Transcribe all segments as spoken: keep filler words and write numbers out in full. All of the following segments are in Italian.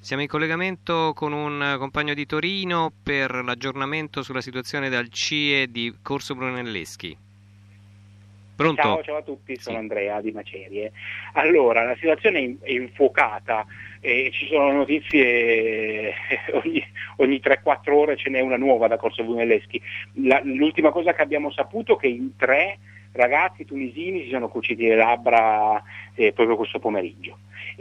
Siamo in collegamento con un compagno di Torino per l'aggiornamento sulla situazione del C I E di Corso Brunelleschi. Pronto? Ciao, ciao a tutti, sono Sì. Andrea di Macerie. Allora, la situazione è in- è infuocata, e ci sono notizie ogni, ogni tre quattro ore ce n'è una nuova da Corso Brunelleschi. La- l'ultima cosa che abbiamo saputo è che in tre ragazzi tunisini si sono cuciti le labbra eh, proprio questo pomeriggio.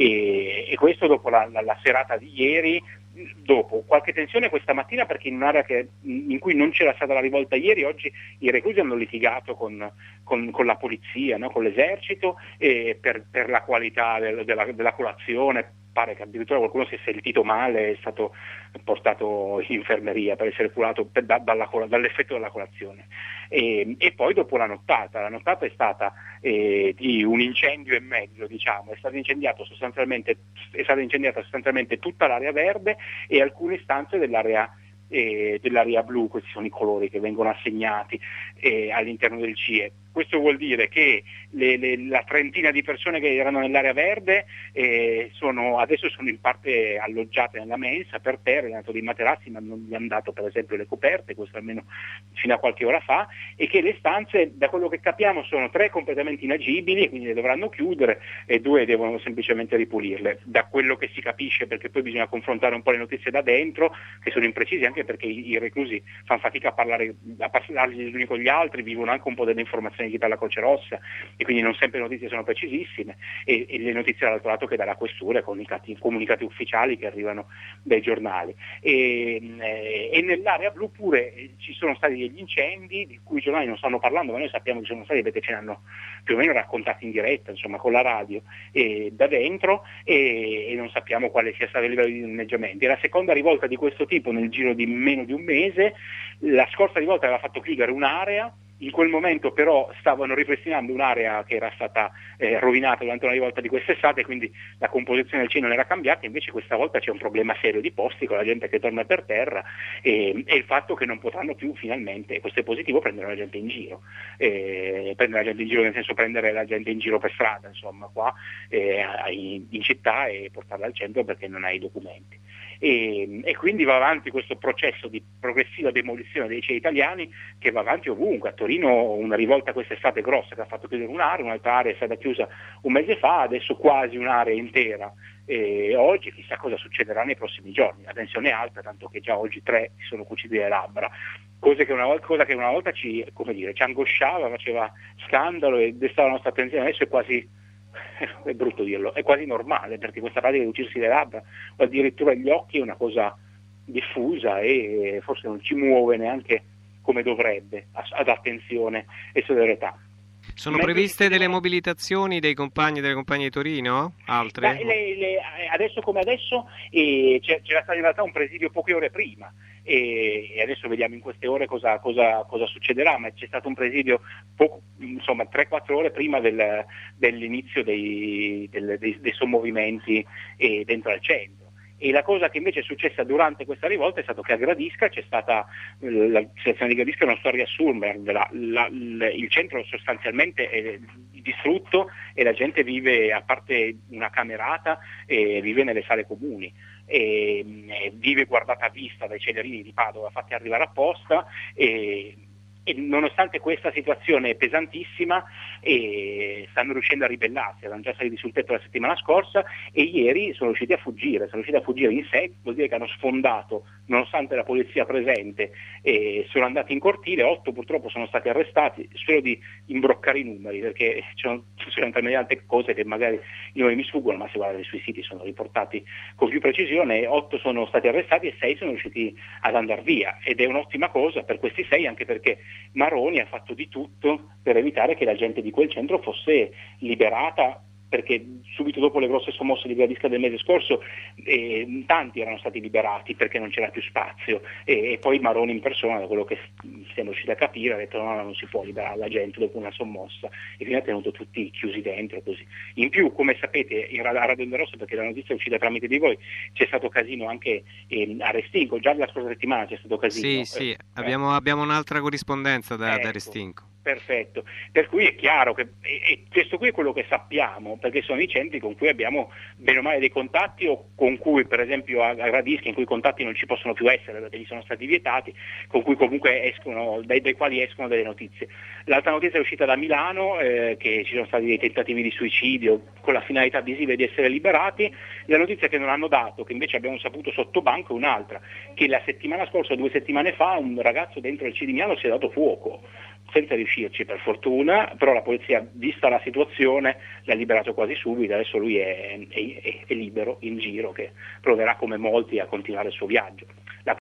E, e questo dopo la, la- la serata di ieri, dopo qualche tensione questa mattina perché in un'area che- in cui non c'era stata la rivolta ieri, oggi i reclusi hanno litigato con, con- con la polizia, no? Con l'esercito, eh, per, per la qualità del- della, della colazione. Pare che addirittura qualcuno si è sentito male, è stato portato in infermeria per essere curato per- da- dalla cola- dall'effetto della colazione. E, e poi dopo la nottata, la nottata è stata eh, di un incendio e mezzo, diciamo, è stato incendiato sostanzialmente, è stata incendiata sostanzialmente tutta l'area verde e alcune stanze dell'area, eh, dell'area blu. Questi sono i colori che vengono assegnati eh, all'interno del C I E. Questo vuol dire che le, le, la trentina di persone che erano nell'area verde eh, sono, adesso sono in parte alloggiate nella mensa per terra, gli hanno dato dei materassi ma non gli hanno dato per esempio le coperte, questo almeno fino a qualche ora fa, e che le stanze, da quello che capiamo, sono tre completamente inagibili, quindi le dovranno chiudere, e due devono semplicemente ripulirle. Da quello che si capisce, perché poi bisogna confrontare un po' le notizie da dentro, che sono imprecise anche perché i, i reclusi fanno fatica a parlare, a parlargli gli uni con gli altri, vivono anche un po' delle informazioni che dà la Croce Rossa e quindi non sempre le notizie sono precisissime, e, e le notizie dall'altro lato che dà la questura, comunicati, comunicati ufficiali che arrivano dai giornali. E, eh, e nell'area blu pure eh, ci sono stati degli incendi di cui i giornali non stanno parlando, ma noi sappiamo che sono stati perché ce ne hanno più o meno raccontati in diretta, insomma, con la radio e da dentro, e, e non sappiamo quale sia stato il livello di danneggiamenti. È la seconda rivolta di questo tipo nel giro di meno di un mese. La scorsa rivolta aveva fatto chiudere un'area. In quel momento però stavano ripristinando un'area che era stata eh, rovinata durante una rivolta di quest'estate, quindi la composizione del C I E non era cambiata. Invece questa volta c'è un problema serio di posti, con la gente che torna per terra, e, e il fatto che non potranno più finalmente, questo è positivo, prendere la gente in giro, eh, prendere la gente in giro nel senso prendere la gente in giro per strada, insomma, qua eh, in, in città, e portarla al centro perché non hai i documenti. E, e quindi va avanti questo processo di progressiva demolizione dei C I E italiani, che va avanti ovunque. A Torino una rivolta quest'estate grossa che ha fatto chiudere un'area, un'altra area è stata chiusa un mese fa, adesso quasi un'area intera. E oggi chissà cosa succederà nei prossimi giorni. La tensione è alta, tanto che già oggi tre si sono cuciti le labbra, cose che una volta, cosa che una volta ci, come dire, ci angosciava, faceva scandalo e destava la nostra attenzione. Adesso è quasi, è brutto dirlo, è quasi normale, perché questa pratica di cucirsi le labbra o addirittura gli occhi è una cosa diffusa e forse non ci muove neanche come dovrebbe, ad attenzione e solidarietà. Sono Mentre previste delle succedevano- mobilitazioni dei compagni e delle compagne di Torino? Ma Altre? le- le- adesso come adesso eh, c'è- c'era stato in realtà un presidio poche ore prima, e, e adesso vediamo in queste ore cosa, cosa- cosa succederà, ma c'è stato un presidio poco, insomma tre quattro ore prima del- dell'inizio dei, del- dei- dei sommovimenti eh, dentro al centro. E la cosa che invece è successa durante questa rivolta è stato che a Gradisca c'è stata, eh, la situazione di Gradisca è una storia assurda, la- la- il il centro sostanzialmente è distrutto e la gente vive, a parte una camerata, eh, vive nelle sale comuni. E, e vive guardata a vista dai celerini di Padova fatti arrivare apposta, e, e nonostante questa situazione pesantissima eh, stanno riuscendo a ribellarsi. Erano già saliti sul tetto la settimana scorsa e ieri sono riusciti a fuggire, sono riusciti a fuggire in sé, vuol dire che hanno sfondato nonostante la polizia presente, e sono andati in cortile. Otto purtroppo sono stati arrestati. Spero di imbroccare i numeri perché ci sono, ci sono tante cose che magari i numeri mi sfuggono, ma se guardate sui siti sono riportati con più precisione. Otto sono stati arrestati e sei sono riusciti ad andare via, ed è un'ottima cosa per questi sei, anche perché Maroni ha fatto di tutto per evitare che la gente di quel centro fosse liberata, perché subito dopo le grosse sommosse di Gradisca del mese scorso eh, tanti erano stati liberati perché non c'era più spazio, e, e poi Maroni in persona, da quello che siamo riusciti a capire, ha detto no, no, non si può liberare la gente dopo una sommossa, e quindi ha tenuto tutti chiusi dentro così. In più, come sapete, in a Radio Onda Rossa, perché la notizia è uscita tramite di voi, c'è stato casino anche eh, a Restinco, già la scorsa settimana c'è stato casino. Sì, sì, eh, abbiamo, abbiamo un'altra corrispondenza da, da Ecco, Restinco. Perfetto, per cui è chiaro che e, e questo qui è quello che sappiamo, perché sono i centri con cui abbiamo bene o male dei contatti, o con cui per esempio a, a Gradisca, in cui i contatti non ci possono più essere perché gli sono stati vietati, con cui comunque escono, dai, dai quali escono delle notizie. L'altra notizia è uscita da Milano, eh, che ci sono stati dei tentativi di suicidio con la finalità visiva di essere liberati. La notizia che non hanno dato, che invece abbiamo saputo sotto banco, è un'altra, che la settimana scorsa, due settimane fa, un ragazzo dentro il C di Milano si è dato fuoco, senza riuscirci per fortuna, però la polizia, vista la situazione, l'ha liberato quasi subito. Adesso lui è, è, è libero in giro, che proverà come molti a continuare il suo viaggio. La,